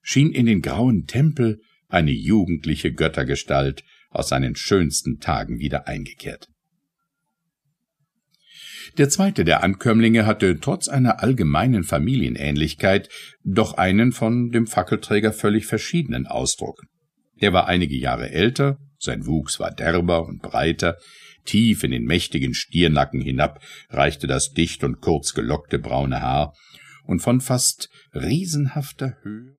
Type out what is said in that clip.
schien in den grauen Tempel eine jugendliche Göttergestalt aus seinen schönsten Tagen wieder eingekehrt. Der zweite der Ankömmlinge hatte trotz einer allgemeinen Familienähnlichkeit doch einen von dem Fackelträger völlig verschiedenen Ausdruck. Er war einige Jahre älter, sein Wuchs war derber und breiter, tief in den mächtigen Stiernacken hinab reichte das dicht und kurz gelockte braune Haar, und von fast riesenhafter Höhe